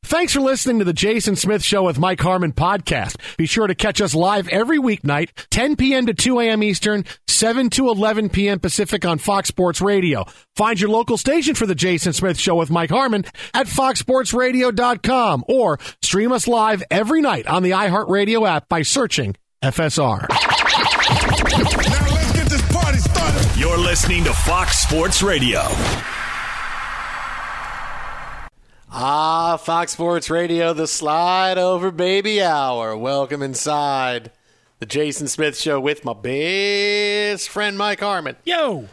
Thanks for listening to the Jason Smith Show with Mike Harmon podcast. Be sure to catch us live every weeknight, 10 p.m. to 2 a.m. Eastern, 7 to 11 p.m. Pacific on Fox Sports Radio. Find your local station for the Jason Smith Show with Mike Harmon at foxsportsradio.com or stream us live every night on the iHeartRadio app by searching FSR. Now let's get this party started. You're listening to Fox Sports Radio. Fox Sports Radio, the Slide Over Baby Hour. Welcome inside the Jason Smith Show with my best friend Mike Harmon. Yo!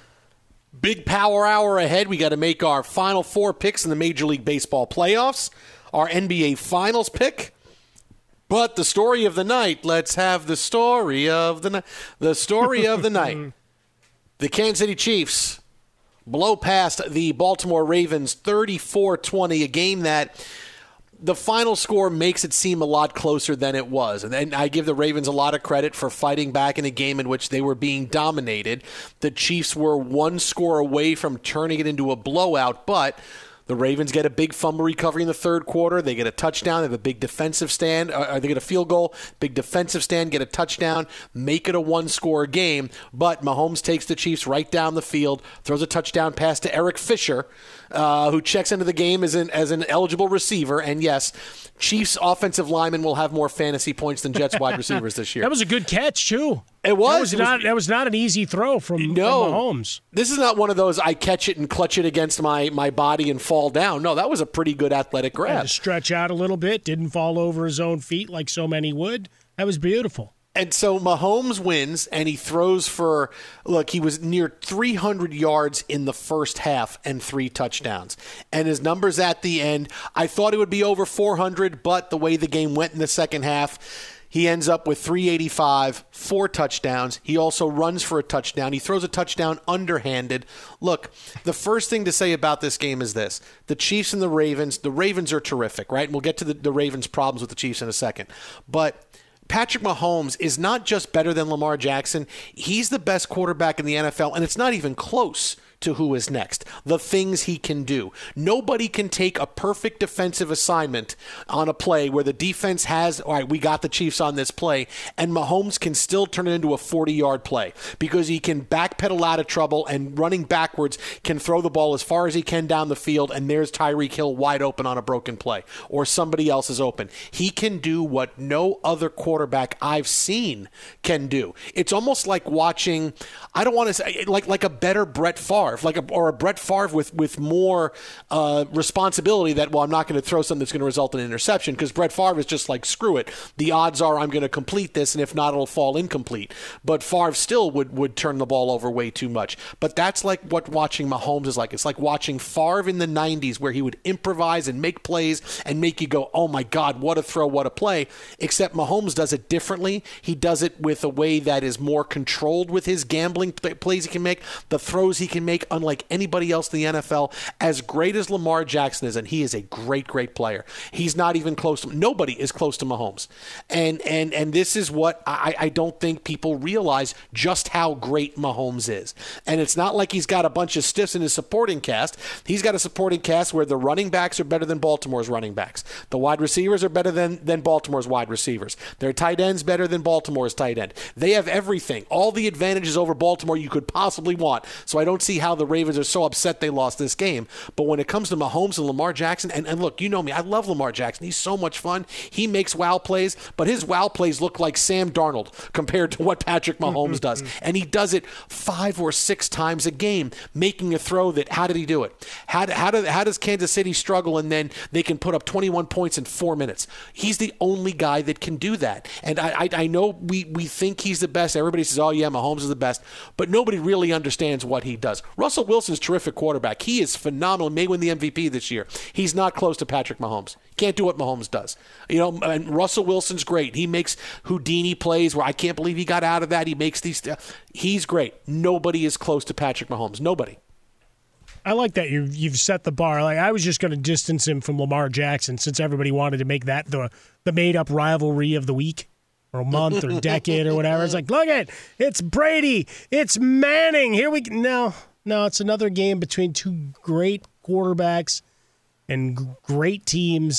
Big power hour ahead. We got to make our final four picks in the Major League Baseball playoffs, our NBA Finals pick. But the story of the night, let's have the story of the night. The story of the night. The Kansas City Chiefs blow past the Baltimore Ravens 34-20, a game that the final score makes it seem a lot closer than it was. And I give the Ravens a lot of credit for fighting back in a game in which they were being dominated. The Chiefs were one score away from turning it into a blowout, but the Ravens get a big fumble recovery in the third quarter. They get a touchdown. They have a big defensive stand. They get a field goal, big defensive stand, get a touchdown, make it a one-score game. But Mahomes takes the Chiefs right down the field, throws a touchdown pass to Eric Fisher, who checks into the game as an eligible receiver. And yes, Chiefs offensive linemen will have more fantasy points than Jets wide receivers this year. That was a good catch, too. It was. That was not an easy throw from Mahomes. This is not one of those I catch it and clutch it against my body and fall down. No, that was a pretty good athletic grab. To stretch out a little bit, didn't fall over his own feet like so many would. That was beautiful. And so Mahomes wins, and he throws for, he was near 300 yards in the first half and 3 touchdowns. And his numbers at the end, I thought it would be over 400, but the way the game went in the second half, he ends up with 385, 4 touchdowns. He also runs for a touchdown. He throws a touchdown underhanded. Look, the first thing to say about this game is this. The Chiefs and the Ravens are terrific, right? And we'll get to the Ravens' problems with the Chiefs in a second. But Patrick Mahomes is not just better than Lamar Jackson. He's the best quarterback in the NFL, and it's not even close to who is next. The things he can do. Nobody can take a perfect defensive assignment on a play where the defense has, all right, we got the Chiefs on this play, and Mahomes can still turn it into a 40-yard play because he can backpedal out of trouble and running backwards can throw the ball as far as he can down the field, and there's Tyreek Hill wide open on a broken play or somebody else is open. He can do what no other quarterback I've seen can do. It's almost like watching, I don't want to say, like a better Brett Favre. Or a Brett Favre with more responsibility that, well, I'm not going to throw something that's going to result in an interception because Brett Favre is just like, screw it. The odds are I'm going to complete this, and if not, it'll fall incomplete. But Favre still would turn the ball over way too much. But that's like what watching Mahomes is like. It's like watching Favre in the 90s where he would improvise and make plays and make you go, oh, my God, what a throw, what a play. Except Mahomes does it differently. He does it with a way that is more controlled with his gambling plays he can make, the throws he can make, unlike anybody else in the NFL. As great as Lamar Jackson is, and he is a great, great player, he's not even close to, nobody is close to Mahomes. And this is what I don't think people realize just how great Mahomes is. And it's not like he's got a bunch of stiffs in his supporting cast. He's got a supporting cast where the running backs are better than Baltimore's running backs. The wide receivers are better than Baltimore's wide receivers. Their tight ends better than Baltimore's tight end. They have everything, all the advantages over Baltimore you could possibly want. So I don't see how the Ravens are so upset they lost this game. But when it comes to Mahomes and Lamar Jackson, and look, you know me, I love Lamar Jackson. He's so much fun. He makes wow plays, but his wow plays look like Sam Darnold compared to what Patrick Mahomes does. And he does it 5 or 6 times a game, making a throw that, how did he do it? How does Kansas City struggle and then they can put up 21 points in 4 minutes? He's the only guy that can do that. And I know we think he's the best. Everybody says, oh yeah, Mahomes is the best, but nobody really understands what he does. Russell Wilson's terrific quarterback. He is phenomenal. May win the MVP this year. He's not close to Patrick Mahomes. Can't do what Mahomes does. And Russell Wilson's great. He makes Houdini plays where I can't believe he got out of that. He makes these. He's great. Nobody is close to Patrick Mahomes. Nobody. I like that you've set the bar. Like I was just going to distance him from Lamar Jackson since everybody wanted to make that the made-up rivalry of the week or a month or decade or whatever. It's like, look it's Brady, it's Manning. Here we go. No, it's another game between two great quarterbacks and great teams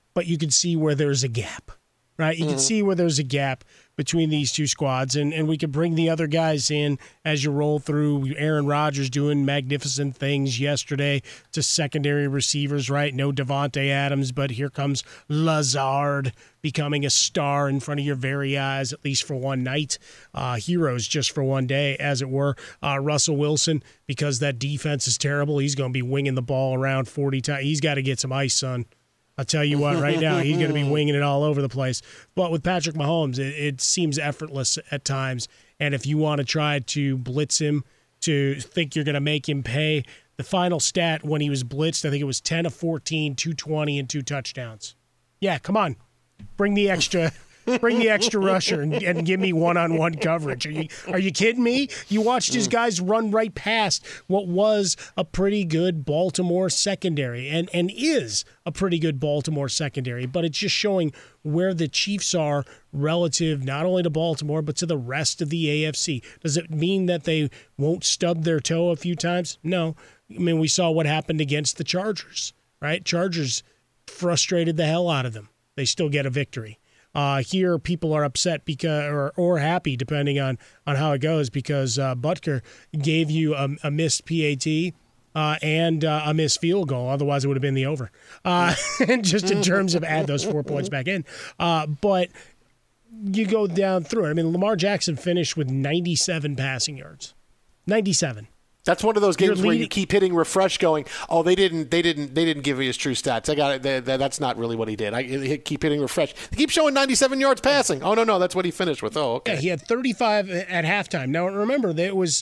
but you can see where there's a gap, right? You can see where there's a gap between these two squads, and we could bring the other guys in as you roll through. Aaron Rodgers doing magnificent things yesterday to secondary receivers, right? No Devontae Adams, but here comes Lazard becoming a star in front of your very eyes, at least for one night. Heroes just for one day, as it were. Russell Wilson, because that defense is terrible, he's going to be winging the ball around 40 times. He's got to get some ice, son. I'll tell you what, right now, he's going to be winging it all over the place. But with Patrick Mahomes, it seems effortless at times. And if you want to try to blitz him, to think you're going to make him pay, the final stat when he was blitzed, I think it was 10 of 14, 220, and 2 touchdowns. Yeah, come on. Bring the extra rusher and give me one-on-one coverage. Are you kidding me? You watched his guys run right past what was a pretty good Baltimore secondary and is a pretty good Baltimore secondary, but it's just showing where the Chiefs are relative not only to Baltimore but to the rest of the AFC. Does it mean that they won't stub their toe a few times? No. I mean, we saw what happened against the Chargers, right? Chargers frustrated the hell out of them. They still get a victory. Here, people are upset because, or happy, depending on how it goes, because Butker gave you a missed PAT and a missed field goal. Otherwise, it would have been the over. And just in terms of add those 4 points back in. But you go down through it. I mean, Lamar Jackson finished with 97 passing yards. 97. That's one of those games where you keep hitting refresh, going, "Oh, they didn't give me his true stats. I got it. That's not really what he did." I keep hitting refresh. They keep showing 97 yards passing. Oh no, that's what he finished with. Oh, okay. Yeah, he had 35 at halftime. Now remember, it was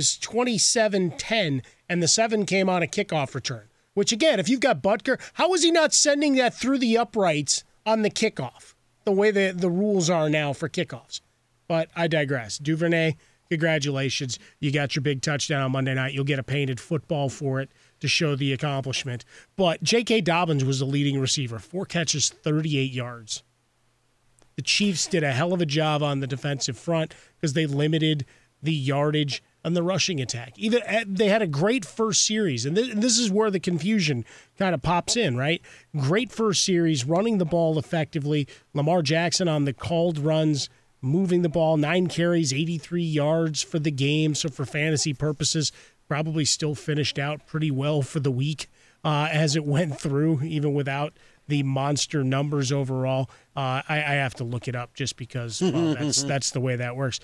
27-10, and the 7 came on a kickoff return. Which again, if you've got Butker, how is he not sending that through the uprights on the kickoff? The way the rules are now for kickoffs. But I digress. Duvernay. Congratulations. You got your big touchdown on Monday night. You'll get a painted football for it to show the accomplishment. But J.K. Dobbins was the leading receiver. 4 catches, 38 yards. The Chiefs did a hell of a job on the defensive front because they limited the yardage on the rushing attack. They had a great first series, and this is where the confusion kind of pops in, right? Great first series, running the ball effectively. Lamar Jackson on the called runs, moving the ball, 9 carries, 83 yards for the game. So for fantasy purposes, probably still finished out pretty well for the week as it went through, even without the monster numbers overall. I have to look it up just because that's the way that works.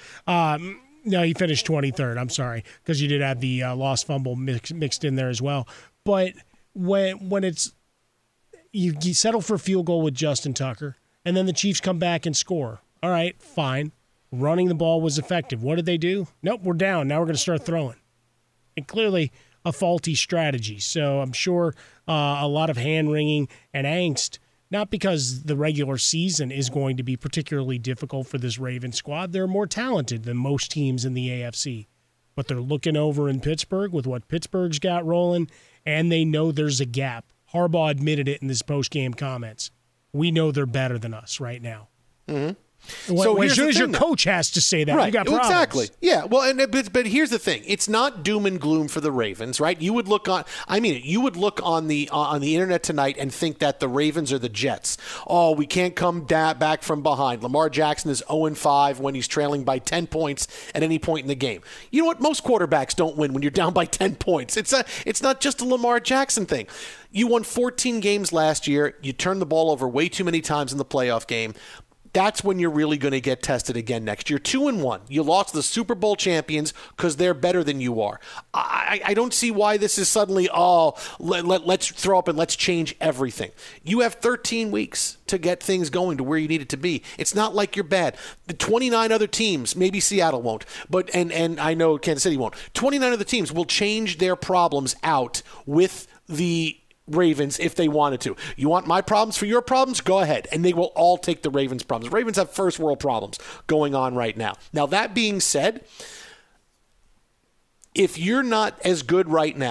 No, he finished 23rd. I'm sorry, because you did have the lost fumble mixed in there as well. But when it's you settle for a field goal with Justin Tucker, and then the Chiefs come back and score. All right, fine. Running the ball was effective. What did they do? Nope, we're down. Now we're going to start throwing. And clearly a faulty strategy. So I'm sure a lot of hand-wringing and angst, not because the regular season is going to be particularly difficult for this Ravens squad. They're more talented than most teams in the AFC. But they're looking over in Pittsburgh with what Pittsburgh's got rolling, and they know there's a gap. Harbaugh admitted it in his post-game comments. We know they're better than us right now. Mm-hmm. So as soon as your coach has to say that, right, you got problems. Exactly. Yeah. Well, but here's the thing: it's not doom and gloom for the Ravens, right? You would look on. I mean, you would look on the internet tonight and think that the Ravens are the Jets. Oh, we can't come back from behind. Lamar Jackson is 0-5 when he's trailing by 10 points at any point in the game. You know what? Most quarterbacks don't win when you're down by 10 points. It's not just a Lamar Jackson thing. You won 14 games last year. You turned the ball over way too many times in the playoff game. That's when you're really going to get tested again next year. 2-1. You lost the Super Bowl champions because they're better than you are. I don't see why this is suddenly, let's throw up and let's change everything. You have 13 weeks to get things going to where you need it to be. It's not like you're bad. The 29 other teams, maybe Seattle won't, but and I know Kansas City won't. 29 other teams will change their problems out with the Ravens if they wanted to. You want my problems for your problems? Go ahead. And they will all take the Ravens' problems. Ravens have first world problems going on right now. Now, that being said, if you're not as good right now,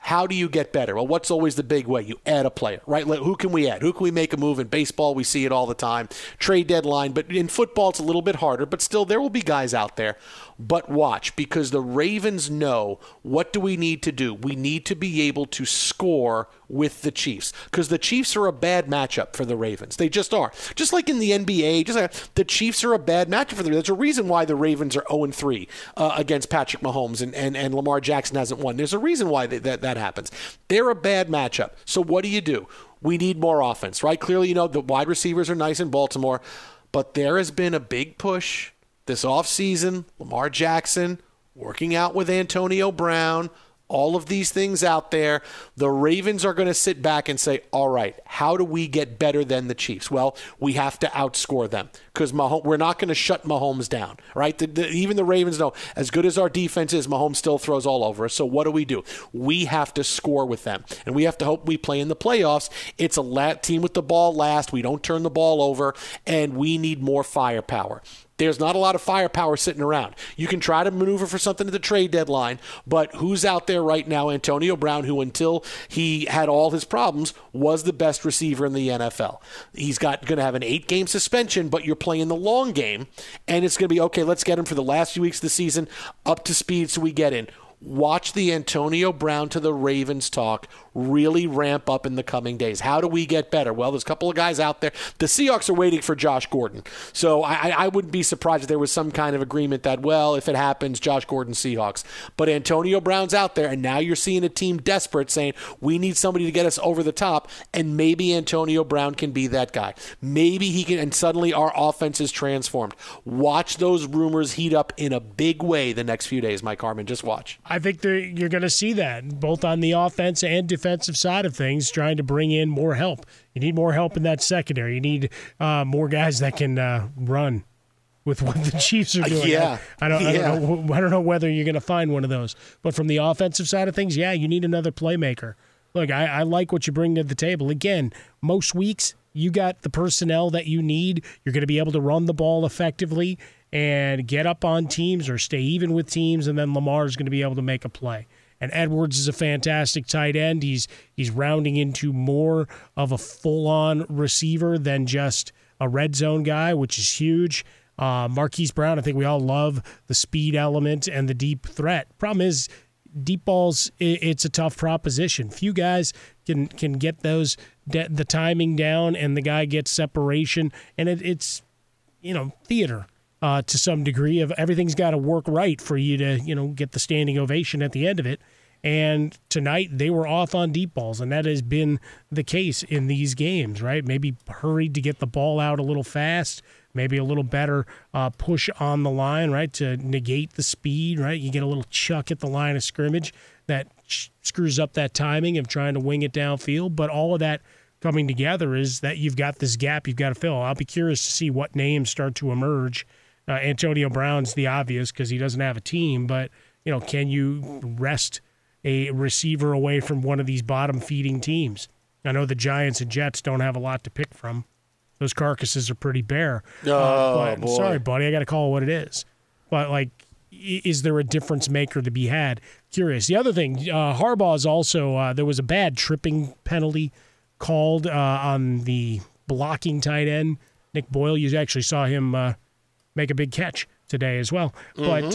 How do you get better? Well, what's always the big way? You add a player, right? Who can we add? Who can we make a move? In baseball, we see it all the time. Trade deadline. But in football, it's a little bit harder. But still, there will be guys out there. But watch, because the Ravens know, what do we need to do? We need to be able to score with the Chiefs, because the Chiefs are a bad matchup for the Ravens. They just are. Just like in the NBA, the Chiefs are a bad matchup for them. There's a reason why the Ravens are 0-3 against Patrick Mahomes, and Lamar Jackson hasn't won. There's a reason why that happens. They're a bad matchup. So what do? We need more offense, right? Clearly, the wide receivers are nice in Baltimore, but there has been a big push this offseason. Lamar Jackson working out with Antonio Brown, all of these things out there. The Ravens are going to sit back and say, all right, how do we get better than the Chiefs? Well, we have to outscore them, because we're not going to shut Mahomes down, right? Even the Ravens know, as good as our defense is, Mahomes still throws all over us. So what do? We have to score with them, and we have to hope we play in the playoffs. It's a team with the ball last. We don't turn the ball over, and we need more firepower. There's not a lot of firepower sitting around. You can try to maneuver for something at the trade deadline, but who's out there right now? Antonio Brown, who until he had all his problems was the best receiver in the NFL. He's going to have an 8-game suspension, but you're playing the long game, and it's going to be, okay, let's get him for the last few weeks of the season up to speed so we get in. Watch the Antonio Brown to the Ravens talk really ramp up in the coming days. How do we get better? Well, there's a couple of guys out there. The Seahawks are waiting for Josh Gordon. So I wouldn't be surprised if there was some kind of agreement that, well, if it happens, Josh Gordon, Seahawks. But Antonio Brown's out there, and now you're seeing a team desperate saying, we need somebody to get us over the top, and maybe Antonio Brown can be that guy. Maybe he can, and suddenly our offense is transformed. Watch those rumors heat up in a big way the next few days, Mike Harmon. Just watch. I think you're going to see that, both on the offense and defensive side of things, trying to bring in more help. You need more help in that secondary. You need more guys that can run with what the Chiefs are doing. Yeah. I don't know whether you're going to find one of those. But from the offensive side of things, you need another playmaker. Look, I like what you bring to the table. Again, most weeks you got the personnel that you need. You're going to be able to run the ball effectively and get up on teams or stay even with teams, and then Lamar's going to be able to make a play. And Edwards is a fantastic tight end. He's rounding into more of a full-on receiver than just a red zone guy, which is huge. Marquise Brown, I think we all love the speed element and the deep threat. Problem is, deep balls, it's a tough proposition. Few guys can get those the timing down, and the guy gets separation, and it's theater. To some degree of everything's got to work right for you to, get the standing ovation at the end of it. And tonight they were off on deep balls, and that has been the case in these games, right? Maybe hurried to get the ball out a little fast, maybe a little better push on the line, right, to negate the speed, right? You get a little chuck at the line of scrimmage that screws up that timing of trying to wing it downfield. But all of that coming together is that you've got this gap you've got to fill. I'll be curious to see what names start to emerge. Antonio Brown's the obvious because he doesn't have a team, but can you wrest a receiver away from one of these bottom-feeding teams? I know the Giants and Jets don't have a lot to pick from. Those carcasses are pretty bare. Boy. Sorry, buddy, I got to call it what it is. But is there a difference maker to be had? Curious. The other thing, Harbaugh is also there was a bad tripping penalty called on the blocking tight end, Nick Boyle. You actually saw him make a big catch today as well. Mm-hmm.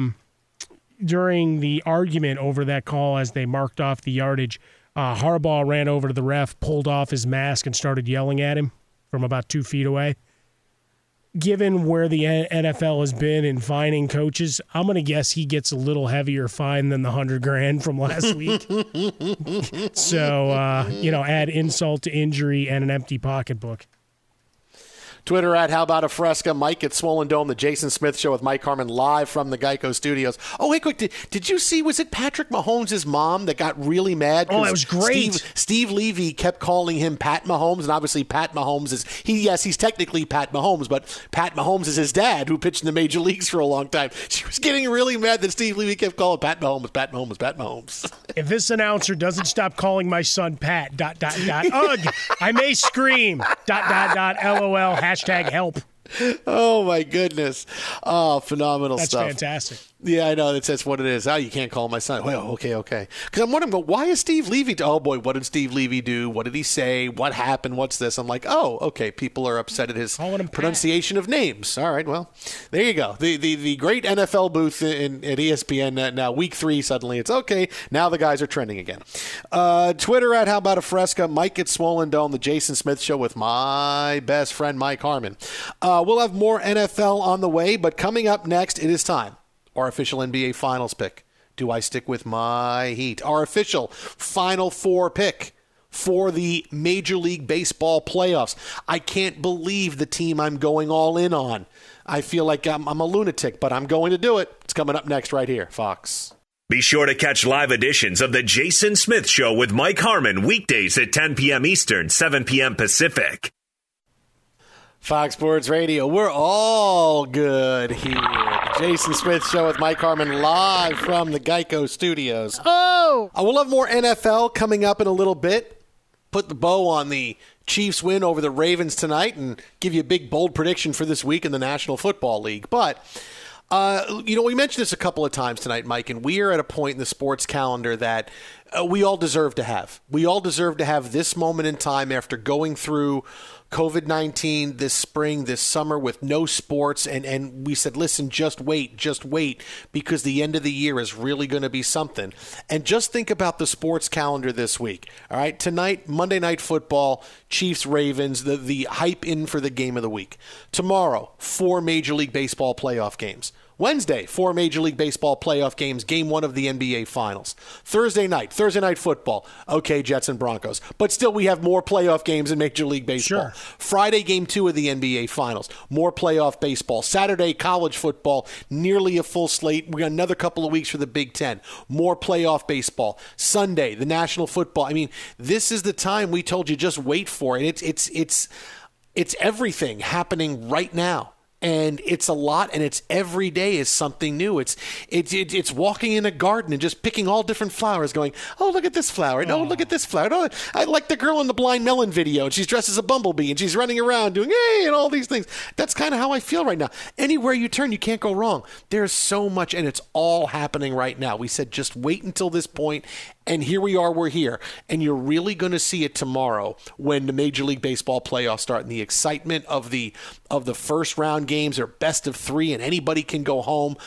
But during the argument over that call as they marked off the yardage, Harbaugh ran over to the ref, pulled off his mask, and started yelling at him from about 2 feet away. Given where the NFL has been in fining coaches, I'm going to guess he gets a little heavier fine than the $100,000 from last week. So, add insult to injury and an empty pocketbook. Twitter at How About a Fresca. Mike at Swollen Dome, the Jason Smith Show with Mike Harmon live from the Geico Studios. Oh, wait, quick. Did you see, was it Patrick Mahomes' mom that got really mad? Oh, it was great. Steve Levy kept calling him Pat Mahomes, and obviously Pat Mahomes he's technically Pat Mahomes, but Pat Mahomes is his dad who pitched in the major leagues for a long time. She was getting really mad that Steve Levy kept calling Pat Mahomes, Pat Mahomes, Pat Mahomes. If this announcer doesn't stop calling my son Pat, ... ugh, I may scream, ... LOL, #help. Oh, my goodness. Oh, phenomenal stuff. That's fantastic. Yeah, I know. That's what it is. You can't call my son. Well, okay. Because I'm wondering, why is Steve Levy? Oh, boy, what did Steve Levy do? What did he say? What happened? What's this? I'm like, oh, okay. People are upset at his pronunciation of names. All right, well, there you go. The great NFL booth at ESPN. Now, week 3, suddenly it's okay. Now the guys are trending again. Twitter at How About a Fresca. Mike Gets Swollen Dome, the Jason Smith Show with my best friend, Mike Harmon. We'll have more NFL on the way, but coming up next, it is time. Our official NBA Finals pick. Do I stick with my Heat? Our official Final Four pick for the Major League Baseball playoffs. I can't believe the team I'm going all in on. I feel like I'm a lunatic, but I'm going to do it. It's coming up next right here, Fox. Be sure to catch live editions of The Jason Smith Show with Mike Harmon weekdays at 10 p.m. Eastern, 7 p.m. Pacific. Fox Sports Radio, we're all good here. The Jason Smith Show with Mike Harmon live from the Geico Studios. Oh! We'll have more NFL coming up in a little bit. Put the bow on the Chiefs win over the Ravens tonight and give you a big, bold prediction for this week in the National Football League. But, we mentioned this a couple of times tonight, Mike, and we are at a point in the sports calendar that we all deserve to have. We all deserve to have this moment in time after going through COVID-19 this spring, this summer with no sports. And we said, listen, just wait, because the end of the year is really going to be something. And just think about the sports calendar this week. All right, tonight, Monday Night Football, Chiefs, Ravens, the hype in for the game of the week. Tomorrow, 4 Major League Baseball playoff games. Wednesday, 4 Major League Baseball playoff games, Game 1 of the NBA Finals. Thursday Night Football. Okay, Jets and Broncos. But still, we have more playoff games in Major League Baseball. Sure. Friday, Game 2 of the NBA Finals. More playoff baseball. Saturday, college football. Nearly a full slate. We got another couple of weeks for the Big Ten. More playoff baseball. Sunday, the National Football. I mean, this is the time we told you just wait for it. It's everything happening right now. And it's a lot, and it's every day is something new. It's walking in a garden and just picking all different flowers, going, oh, look at this flower. No, look at this flower. Oh, I like the girl in the Blind Melon video, and she's dressed as a bumblebee, and she's running around doing, hey, and all these things. That's kind of how I feel right now. Anywhere you turn, you can't go wrong. There's so much, and it's all happening right now. We said just wait until this point, and here we are, we're here. And you're really going to see it tomorrow when the Major League Baseball playoffs start, and the excitement of the first round games are best of 3 and anybody can go home.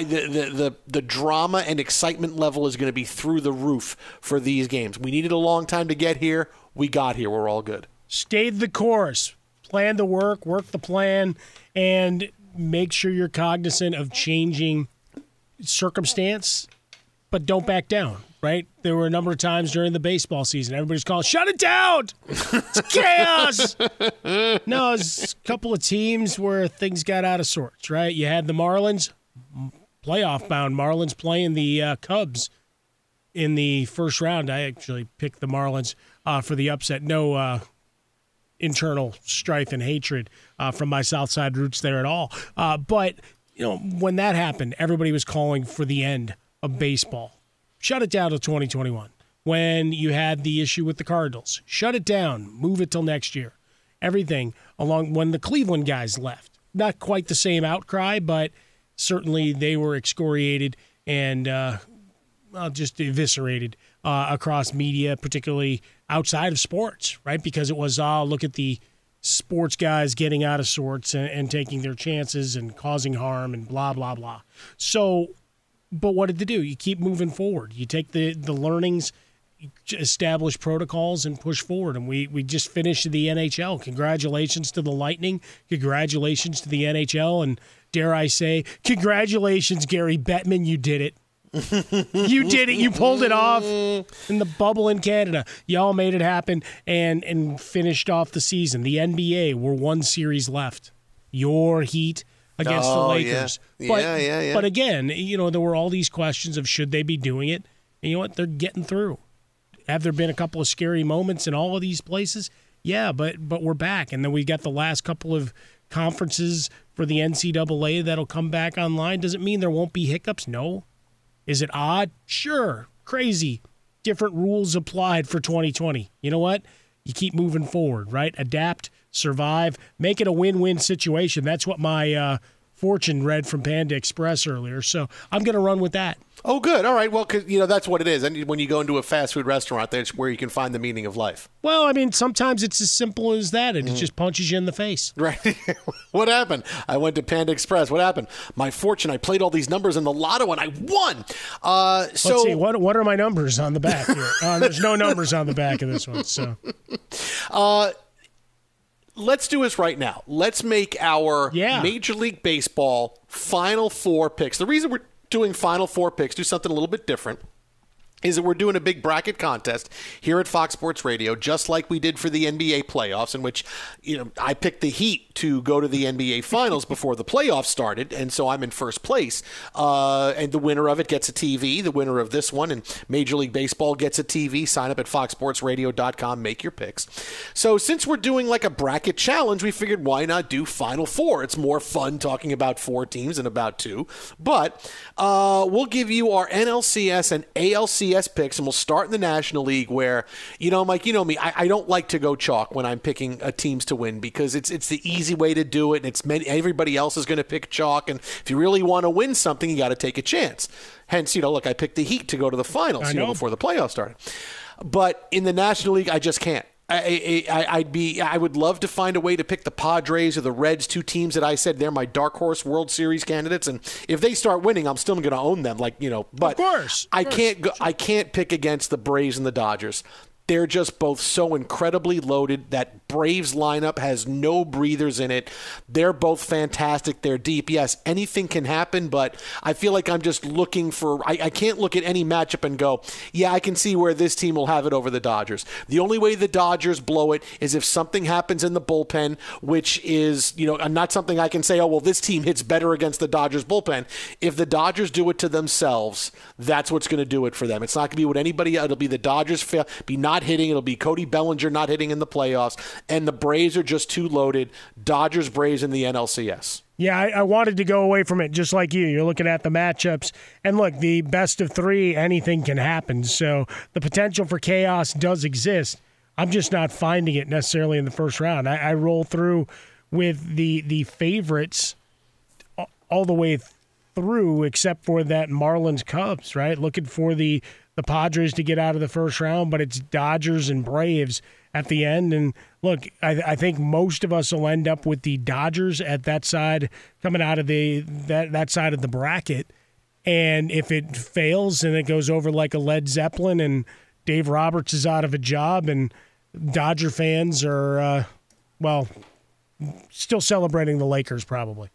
The drama and excitement level is going to be through the roof for these games. We needed a long time to get here. We got here. We're all good. Stayed the course. Plan the work the plan, and make sure you're cognizant of changing circumstance, but don't back down. Right? There were a number of times during the baseball season, everybody's calling, shut it down! It's chaos! No, it's a couple of teams where things got out of sorts, right? You had the Marlins, playoff-bound Marlins playing the Cubs in the first round. I actually picked the Marlins for the upset. No internal strife and hatred from my South Side roots there at all. But, when that happened, everybody was calling for the end of baseball. Shut it down to 2021. When you had the issue with the Cardinals, shut it down, move it till next year. Everything along when the Cleveland guys left. Not quite the same outcry, but certainly they were excoriated and just eviscerated across media, particularly outside of sports, right? Because it was, look at the sports guys getting out of sorts and taking their chances and causing harm and blah, blah, blah. So, but what did they do? You keep moving forward. You take the learnings, establish protocols, and push forward. And we just finished the NHL. Congratulations to the Lightning. Congratulations to the NHL. And dare I say, congratulations, Gary Bettman. You did it. You did it. You pulled it off in the bubble in Canada. Y'all made it happen and finished off the season. The NBA, we're one series left. Your Heat against the Lakers. Yeah. But again, there were all these questions of should they be doing it? And you know what? They're getting through. Have there been a couple of scary moments in all of these places? Yeah, but we're back. And then we got the last couple of conferences for the NCAA that'll come back online. Does it mean there won't be hiccups? No. Is it odd? Sure. Crazy. Different rules applied for 2020. You know what? You keep moving forward, right? Adapt, survive, make it a win-win situation. That's what my fortune read from Panda Express earlier. So I'm going to run with that. Oh, good. All right. Well, 'cause, that's what it is. And when you go into a fast food restaurant, that's where you can find the meaning of life. Well, I mean, sometimes it's as simple as that, and it just punches you in the face. Right. What happened? I went to Panda Express. What happened? My fortune, I played all these numbers in the lotto, and I won. Let's see. What are my numbers on the back here? There's no numbers on the back of this one. So, let's do this right now. Let's make our Major League Baseball Final Four picks. The reason we're doing Final Four picks, do something a little bit different, is that we're doing a big bracket contest here at Fox Sports Radio, just like we did for the NBA playoffs, in which I picked the Heat to go to the NBA Finals before the playoffs started, and so I'm in first place. And the winner of it gets a TV. The winner of this one and Major League Baseball gets a TV. Sign up at foxsportsradio.com. Make your picks. So since we're doing like a bracket challenge, we figured why not do Final Four? It's more fun talking about 4 teams than about 2. But we'll give you our NLCS and ALCS picks, and we'll start in the National League where, Mike, you know me, I don't like to go chalk when I'm picking teams to win because it's the easy way to do it, and everybody else is going to pick chalk, and if you really want to win something, you got to take a chance. Hence, look, I picked the Heat to go to the finals before the playoffs started. But in the National League, I just can't. I would love to find a way to pick the Padres or the Reds, 2 teams that I said they're my dark horse World Series candidates, and if they start winning, I'm still going to own them. But of course. I can't pick against the Braves and the Dodgers. They're just both so incredibly loaded. That Braves lineup has no breathers in it. They're both fantastic. They're deep. Yes, anything can happen, but I feel like I'm just looking for – I can't look at any matchup and go, yeah, I can see where this team will have it over the Dodgers. The only way the Dodgers blow it is if something happens in the bullpen, which is, not something I can say, oh, well, this team hits better against the Dodgers bullpen. If the Dodgers do it to themselves, that's what's going to do it for them. It's not going to be what anybody – it'll be the Dodgers be not hitting. It'll be Cody Bellinger not hitting in the playoffs, and the Braves are just too loaded. Dodgers, Braves in the NLCS. Yeah, I wanted to go away from it just like you. You're looking at the matchups, and look, the best of 3, anything can happen. So the potential for chaos does exist. I'm just not finding it necessarily in the first round. I roll through with the favorites all the way through, except for that Marlins Cubs, right? Looking for the Padres to get out of the first round, but it's Dodgers and Braves at the end. And look, I think most of us will end up with the Dodgers at that side, coming out of that side of the bracket. And if it fails and it goes over like a Led Zeppelin and Dave Roberts is out of a job and Dodger fans are, still celebrating the Lakers probably.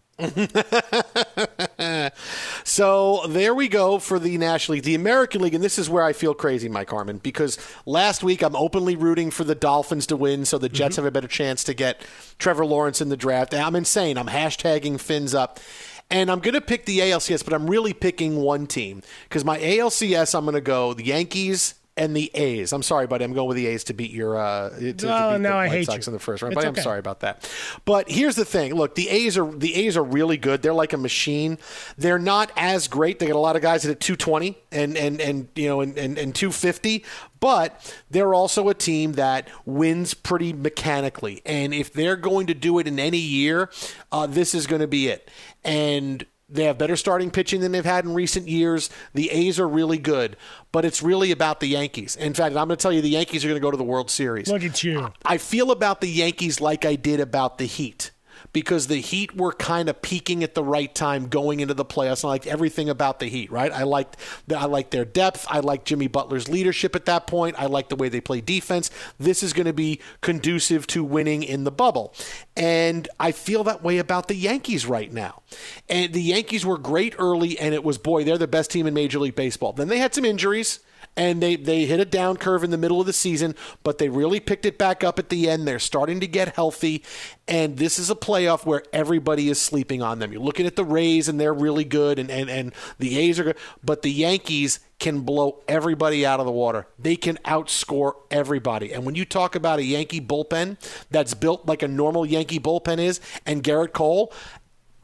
So there we go for the National League. The American League, and this is where I feel crazy, Mike Harmon, because last week I'm openly rooting for the Dolphins to win so the Jets have a better chance to get Trevor Lawrence in the draft. I'm insane. I'm hashtagging Fins up. And I'm going to pick the ALCS, but I'm really picking one team because my ALCS, I'm going to go the Yankees and the A's. I'm sorry, buddy. I'm going with the A's to beat your beat the White Sox in the first round. But I'm sorry about that. But here's the thing. Look, the A's are really good. They're like a machine. They're not as great. They got a lot of guys that at 220 and 250. But they're also a team that wins pretty mechanically. And if they're going to do it in any year, this is going to be it. And they have better starting pitching than they've had in recent years. The A's are really good, but it's really about the Yankees. In fact, I'm going to tell you the Yankees are going to go to the World Series. Look at you. I feel about the Yankees like I did about the Heat, because the Heat were kind of peaking at the right time going into the playoffs. I liked everything about the Heat, right? I liked their depth. I liked Jimmy Butler's leadership at that point. I liked the way they play defense. This is going to be conducive to winning in the bubble. And I feel that way about the Yankees right now. And the Yankees were great early, and it was, boy, they're the best team in Major League Baseball. Then they had some injuries. And they hit a down curve in the middle of the season, but they really picked it back up at the end. They're starting to get healthy, and this is a playoff where everybody is sleeping on them. You're looking at the Rays, and they're really good, and the A's are good, but the Yankees can blow everybody out of the water. They can outscore everybody. And when you talk about a Yankee bullpen that's built like a normal Yankee bullpen is, and Garrett Cole,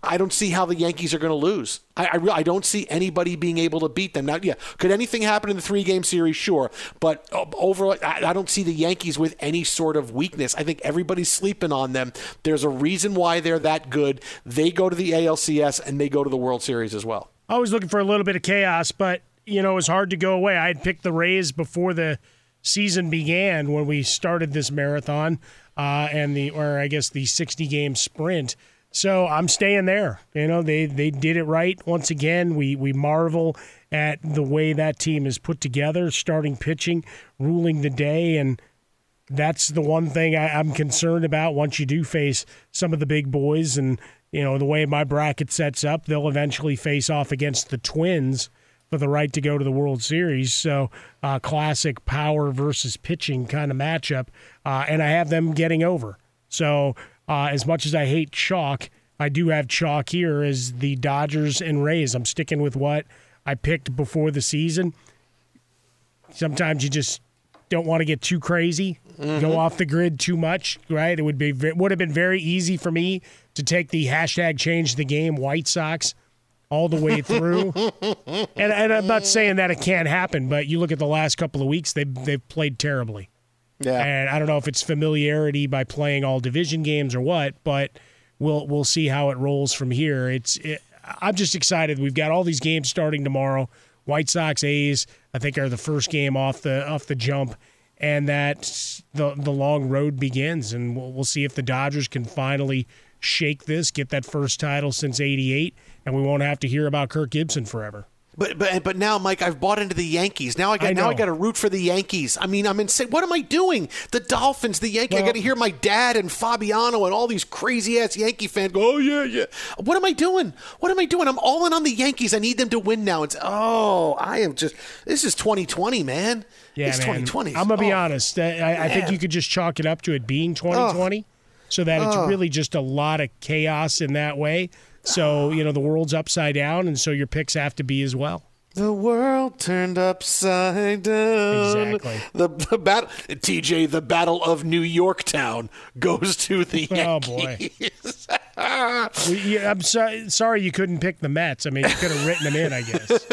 I don't see how the Yankees are going to lose. I don't see anybody being able to beat them. Now, yeah, could anything happen in the 3-game series? Sure. But overall, I don't see the Yankees with any sort of weakness. I think everybody's sleeping on them. There's a reason why they're that good. They go to the ALCS and they go to the World Series as well. I was looking for a little bit of chaos, but, it was hard to go away. I had picked the Rays before the season began when we started this marathon and the 60-game sprint. So I'm staying there. They did it right. Once again, we marvel at the way that team is put together, starting pitching, ruling the day, and that's the one thing I'm concerned about once you do face some of the big boys. And, the way my bracket sets up, they'll eventually face off against the Twins for the right to go to the World Series. So classic power versus pitching kind of matchup, and I have them getting over. So as much as I hate chalk, I do have chalk here as the Dodgers and Rays. I'm sticking with what I picked before the season. Sometimes you just don't want to get too crazy, go off the grid too much, right? It would have been very easy for me to take the #ChangeTheGame White Sox all the way through. and I'm not saying that it can't happen, but you look at the last couple of weeks, they've played terribly. Yeah. And I don't know if it's familiarity by playing all division games or what, but we'll see how it rolls from here. I'm just excited. We've got all these games starting tomorrow. White Sox, A's, I think, are the first game off the jump, and that the long road begins. And we'll see if the Dodgers can finally shake this, get that first title since '88, and we won't have to hear about Kirk Gibson forever. But now, Mike, I've bought into the Yankees. Now I got to root for the Yankees. I mean, I'm insane. What am I doing? The Dolphins, the Yankees. I got to hear my dad and Fabiano and all these crazy ass Yankee fans go, "Oh yeah." What am I doing? I'm all in on the Yankees. I need them to win now. This is 2020, man. Yeah, it's 2020. I'm gonna be honest. I think you could just chalk it up to it being 2020, so that it's really just a lot of chaos in that way. So, the world's upside down, and so your picks have to be as well. The world turned upside down. Exactly. The battle, TJ, the Battle of New Yorktown goes to the Yankees. Oh, boy. I'm sorry you couldn't pick the Mets. I mean, you could have written them in, I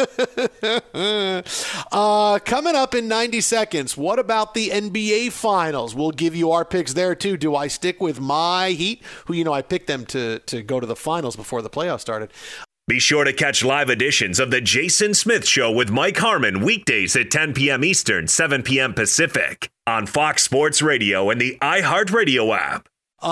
guess. Coming up in 90 seconds, what about the NBA Finals? We'll give you our picks there, too. Do I stick with my Heat, who, I picked them to go to the Finals before the playoffs started? Be sure to catch live editions of The Jason Smith Show with Mike Harmon weekdays at 10 p.m. Eastern, 7 p.m. Pacific on Fox Sports Radio and the iHeartRadio app.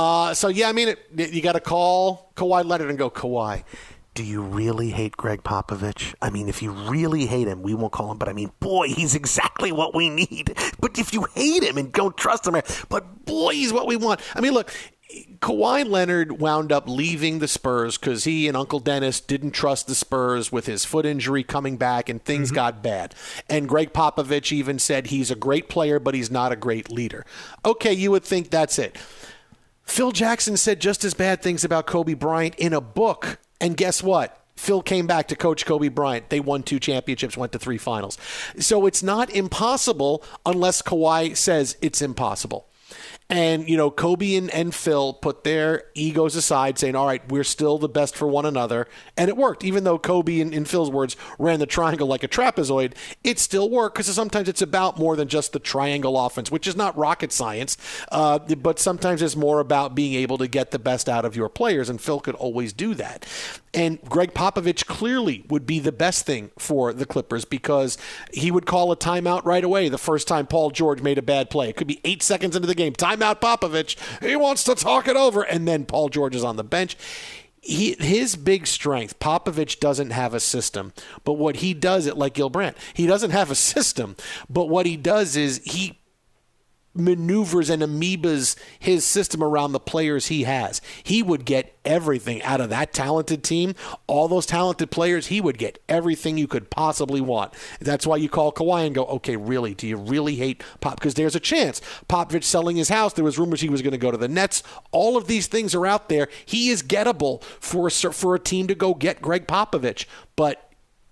You got to call Kawhi Leonard and go, Kawhi, do you really hate Greg Popovich? I mean, if you really hate him, we won't call him, but I mean, boy, he's exactly what we need. But if you hate him and don't trust him, but boy, he's what we want. I mean, look, Kawhi Leonard wound up leaving the Spurs because he and Uncle Dennis didn't trust the Spurs with his foot injury coming back, and things got bad. And Greg Popovich even said he's a great player, but he's not a great leader. Okay, you would think that's it. Phil Jackson said just as bad things about Kobe Bryant in a book, and guess what? Phil came back to coach Kobe Bryant. They won 2 championships, went to 3 finals. So it's not impossible unless Kawhi says it's impossible. And, Kobe and Phil put their egos aside saying, all right, we're still the best for one another. And it worked. Even though Kobe, in Phil's words, ran the triangle like a trapezoid, it still worked because sometimes it's about more than just the triangle offense, which is not rocket science. But sometimes it's more about being able to get the best out of your players. And Phil could always do that. And Greg Popovich clearly would be the best thing for the Clippers because he would call a timeout right away the first time Paul George made a bad play. It could be 8 seconds into the game. Timeout Popovich. He wants to talk it over. And then Paul George is on the bench. His big strength, Popovich doesn't have a system. But what he does, like Gil Brandt, he doesn't have a system. But what he does is he maneuvers and amoebas his system around the players he has. He would get everything out of that talented team. All those talented players, he would get everything you could possibly want. That's why you call Kawhi and go, okay, really? Do you really hate Pop? Because there's a chance. Popovich selling his house. There was rumors he was going to go to the Nets. All of these things are out there. He is gettable for a team to go get Greg Popovich. But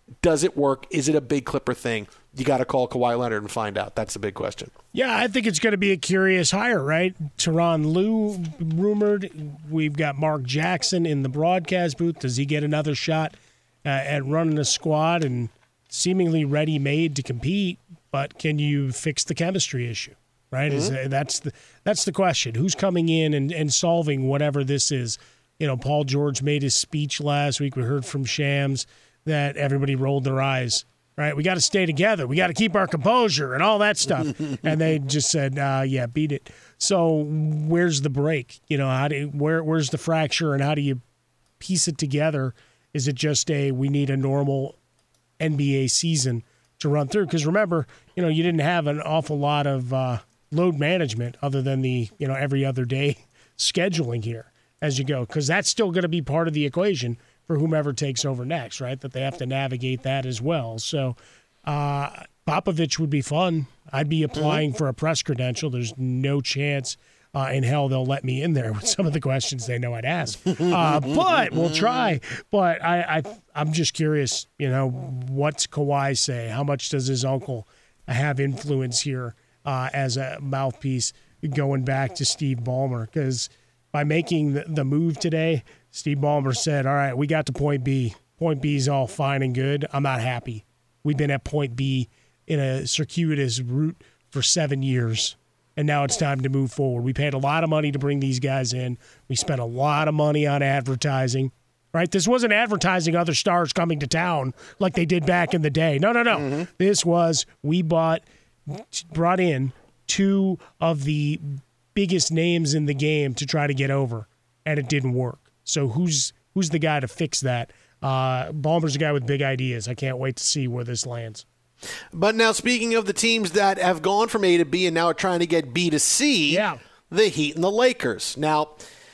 Does it work? Is it a big Clipper thing? You got to call Kawhi Leonard and find out. That's the big question. Yeah, I think it's going to be a curious hire, right? Tyronn Lue rumored. We've got Mark Jackson in the broadcast booth. Does he get another shot at running a squad and seemingly ready-made to compete? But can you fix the chemistry issue, right? That's the question. Who's coming in and solving whatever this is? Paul George made his speech last week. We heard from Shams that everybody rolled their eyes. Right, we got to stay together. We got to keep our composure and all that stuff. And they just said, "Yeah, beat it." So where's the break? Where's the fracture, and how do you piece it together? Is it just we need a normal NBA season to run through? Because remember, you didn't have an awful lot of load management other than the every other day scheduling here as you go, because that's still going to be part of the equation for whomever takes over next, right? That they have to navigate that as well. So Popovich would be fun. I'd be applying for a press credential. There's no chance in hell they'll let me in there with some of the questions they know I'd ask. But we'll try. But I'm just curious, what's Kawhi say? How much does his uncle have influence here as a mouthpiece going back to Steve Ballmer? Because by making the move today, Steve Ballmer said, all right, we got to point B. Point B is all fine and good. I'm not happy. We've been at point B in a circuitous route for 7 years, and now it's time to move forward. We paid a lot of money to bring these guys in. We spent a lot of money on advertising, right? This wasn't advertising other stars coming to town like they did back in the day. No. Mm-hmm. This was we brought in two of the biggest names in the game to try to get over, and it didn't work. So who's the guy to fix that? Ballmer's a guy with big ideas. I can't wait to see where this lands. But now, speaking of the teams that have gone from A to B and now are trying to get B to C, the Heat and the Lakers. Now,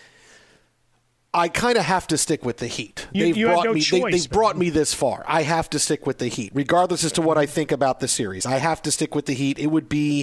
I kind of have to stick with the Heat. They've brought me this far. I have to stick with the Heat, regardless as to what I think about the series. I have to stick with the Heat. It would be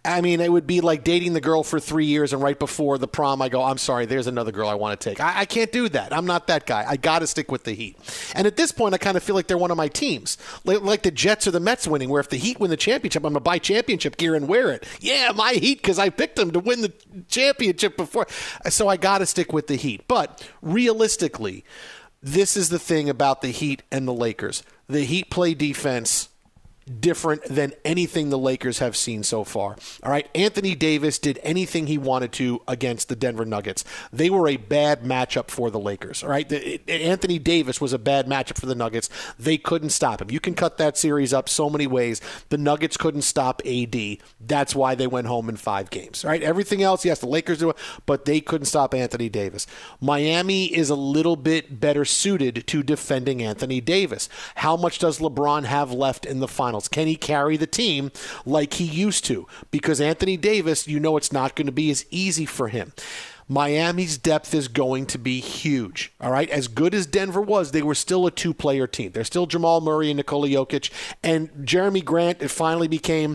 like dating the girl for 3 years and right before the prom I go, I'm sorry, there's another girl I want to take. I can't do that. I'm not that guy. I got to stick with the Heat. And at this point, I kind of feel like they're one of my teams. Like the Jets or the Mets winning, where if the Heat win the championship, I'm going to buy championship gear and wear it. Yeah, my Heat, because I picked them to win the championship before. So I got to stick with the Heat. But realistically, this is the thing about the Heat and the Lakers. The Heat play defense different than anything the Lakers have seen so far. All right, Anthony Davis did anything he wanted to against the Denver Nuggets. They were a bad matchup for the Lakers. All right, Anthony Davis was a bad matchup for the Nuggets. They couldn't stop him. You can cut that series up so many ways. The Nuggets couldn't stop AD. That's why they went home in 5 games. All right, everything else, yes, the Lakers do it, but they couldn't stop Anthony Davis. Miami is a little bit better suited to defending Anthony Davis. How much does LeBron have left in the finals? Can he carry the team like he used to? Because Anthony Davis, it's not going to be as easy for him. Miami's depth is going to be huge. All right, as good as Denver was, they were still a 2-player team. They're still Jamal Murray and Nikola Jokic, and Jeremy Grant. It finally became,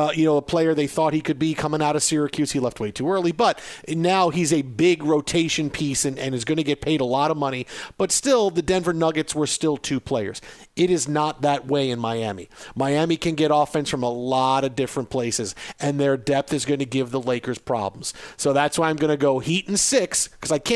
a player they thought he could be coming out of Syracuse. He left way too early, but now he's a big rotation piece and is going to get paid a lot of money. But still, the Denver Nuggets were still 2 players. It is not that way in Miami. Miami can get offense from a lot of different places, and their depth is going to give the Lakers problems. So that's why I'm going to go Heat in 6, because I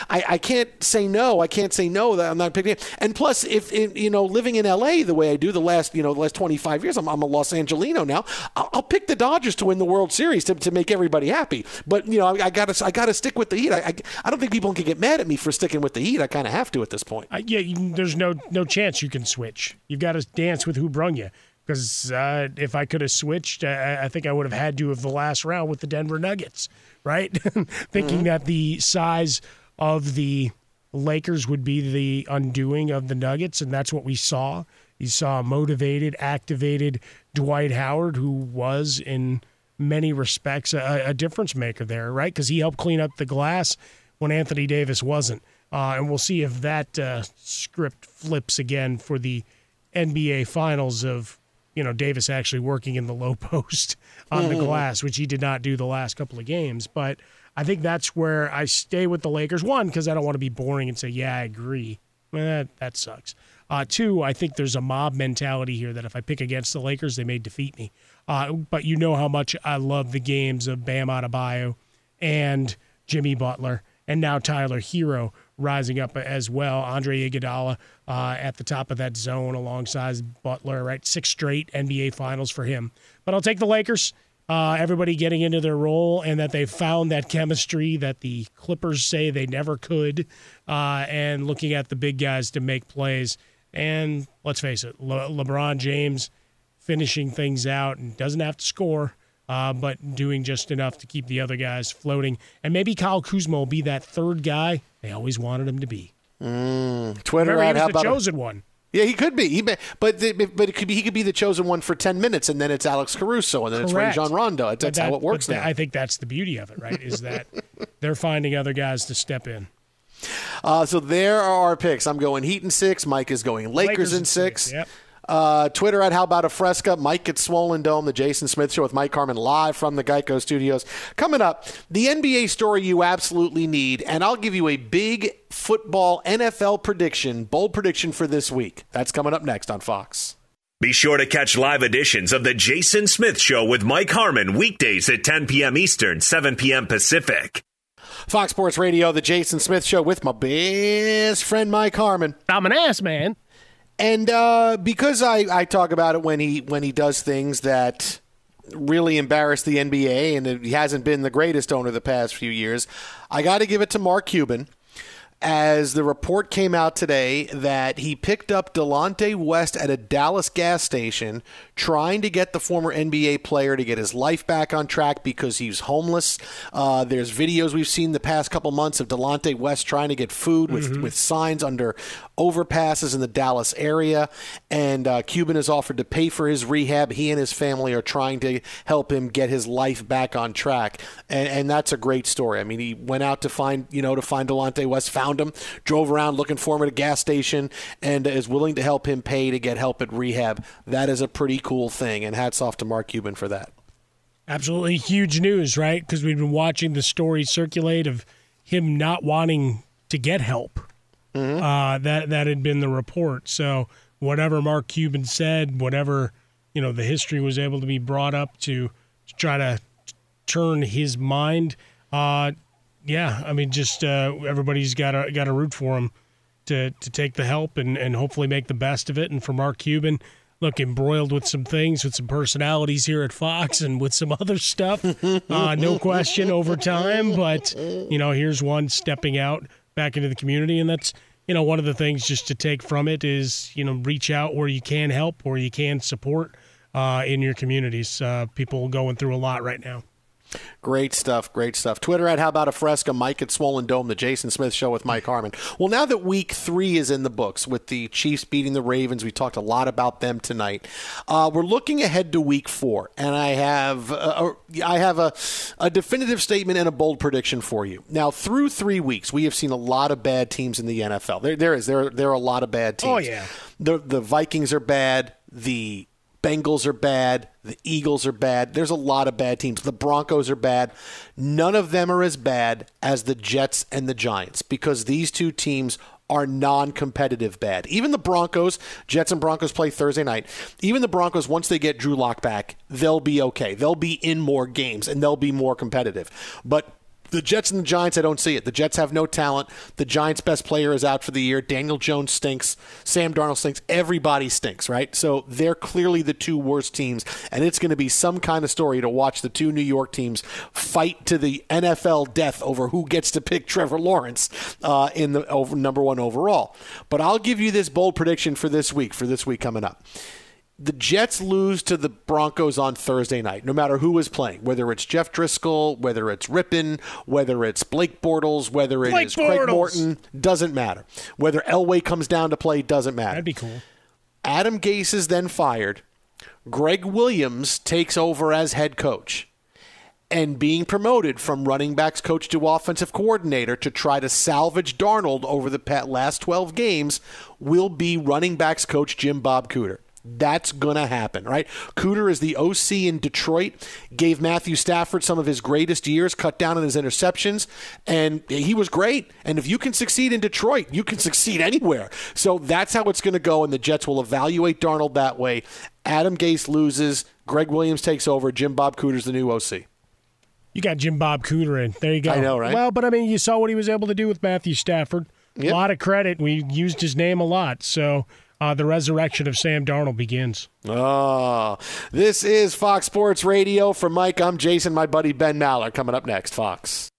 can't say no. I can't say no that I'm not picking it. And plus, if living in LA the way I do the last 25 years, I'm a Los Angelino now. I'll pick the Dodgers to win the World Series to make everybody happy. But I gotta stick with the Heat. I don't think people can get mad at me for sticking with the Heat. I kind of have to at this point. There's no chance you can switch. You've got to dance with who brung you. Because if I could have switched, I think I would have had to have the last round with the Denver Nuggets, right? Thinking that the size of the Lakers would be the undoing of the Nuggets, and that's what we saw. You saw a motivated, activated Dwight Howard, who was, in many respects, a difference maker there, right? Because he helped clean up the glass when Anthony Davis wasn't. And we'll see if that script flips again for the NBA Finals of Davis actually working in the low post on the glass, which he did not do the last couple of games. But I think that's where I stay with the Lakers. One, because I don't want to be boring and say, yeah, I agree. That sucks. Two, I think there's a mob mentality here that if I pick against the Lakers, they may defeat me. But you know how much I love the games of Bam Adebayo and Jimmy Butler, and now Tyler Hero rising up as well. Andre Iguodala at the top of that zone alongside Butler, right? 6 straight NBA Finals for him. But I'll take the Lakers. Everybody getting into their role, and that they found that chemistry that the Clippers say they never could, and looking at the big guys to make plays. And let's face it, LeBron James finishing things out and doesn't have to score, but doing just enough to keep the other guys floating. And maybe Kyle Kuzma will be that third guy they always wanted him to be. Twitter Remember, ad, he how was the about chosen one. Yeah, he could be. But it could be. He could be the chosen one for 10 minutes, and then it's Alex Caruso, and then Correct. it's Rajon Rondo. That's how it works now. I think that's the beauty of it, right? Is that they're finding other guys to step in. So there are our picks. I'm going Heat in 6. Mike is going Lakers in 6. Yep. Twitter at How About a Fresca. Mike at Swollen Dome, the Jason Smith Show with Mike Harmon live from the Geico Studios. Coming up, the NBA story you absolutely need, and I'll give you a big football NFL prediction, bold prediction for this week. That's coming up next on Fox. Be sure to catch live editions of the Jason Smith Show with Mike Harmon weekdays at 10 p.m. Eastern, 7 p.m. Pacific. Fox Sports Radio, the Jason Smith Show with my best friend Mike Harmon. I'm an ass man. And because I talk about it when he does things that really embarrass the NBA, and he hasn't been the greatest owner the past few years, I got to give it to Mark Cuban, as the report came out today that he picked up Delonte West at a Dallas gas station trying to get the former NBA player to get his life back on track because he's homeless. There's videos we've seen the past couple months of Delonte West trying to get food with signs under overpasses in the Dallas area, and Cuban has offered to pay for his rehab. He and his family are trying to help him get his life back on track, and that's a great story. I mean, he went out to find Delonte West, found him, drove around looking for him at a gas station, and is willing to help him pay to get help at rehab. That is a pretty cool thing, and hats off to Mark Cuban for that. Absolutely huge news, right? Because we've been watching the story circulate of him not wanting to get help. That had been the report. So whatever Mark Cuban said, whatever the history was able to be brought up to try to turn his mind. Everybody's got to root for him to take the help and hopefully make the best of it. And for Mark Cuban, look, embroiled with some things, with some personalities here at Fox and with some other stuff, no question over time. But, here's one stepping out back into the community. And that's, one of the things just to take from it is, reach out where you can help, where you can support in your communities. People going through a lot right now. Great stuff, great stuff. Twitter at How About a Fresca, Mike at Swollen Dome, the Jason Smith Show with Mike Harmon. Well, now that Week 3 is in the books with the Chiefs beating the Ravens, we talked a lot about them tonight. We're looking ahead to Week 4, and I have a definitive statement and a bold prediction for you. Now, through 3 weeks, we have seen a lot of bad teams in the NFL. There are a lot of bad teams. Oh, yeah. The Vikings are bad. The Bengals are bad. The Eagles are bad. There's a lot of bad teams. The Broncos are bad. None of them are as bad as the Jets and the Giants because these two teams are non-competitive bad. Even the Broncos, Jets and Broncos play Thursday night. Even the Broncos, once they get Drew Lock back, they'll be okay. They'll be in more games, and they'll be more competitive. But the Jets and the Giants, I don't see it. The Jets have no talent. The Giants' best player is out for the year. Daniel Jones stinks. Sam Darnold stinks. Everybody stinks, right? So they're clearly the two worst teams, and it's going to be some kind of story to watch the two New York teams fight to the NFL death over who gets to pick Trevor Lawrence in the number 1 overall. But I'll give you this bold prediction for this week coming up. The Jets lose to the Broncos on Thursday night, no matter who is playing, whether it's Jeff Driscoll, whether it's Rippon, whether it's Blake Bortles, whether it is Craig Morton, doesn't matter. Whether Elway comes down to play, doesn't matter. That'd be cool. Adam Gase is then fired. Greg Williams takes over as head coach. And being promoted from running backs coach to offensive coordinator to try to salvage Darnold over the last 12 games will be running backs coach Jim Bob Cooter. That's going to happen, right? Cooter is the OC in Detroit, gave Matthew Stafford some of his greatest years, cut down on his interceptions, and he was great. And if you can succeed in Detroit, you can succeed anywhere. So that's how it's going to go, and the Jets will evaluate Darnold that way. Adam Gase loses, Greg Williams takes over, Jim Bob Cooter's the new OC. You got Jim Bob Cooter in. There you go. I know, right? Well, but I mean, you saw what he was able to do with Matthew Stafford. Yep. A lot of credit. We used his name a lot. So the resurrection of Sam Darnold begins. Oh, this is Fox Sports Radio. For Mike, I'm Jason, my buddy Ben Maller. Coming up next, Fox.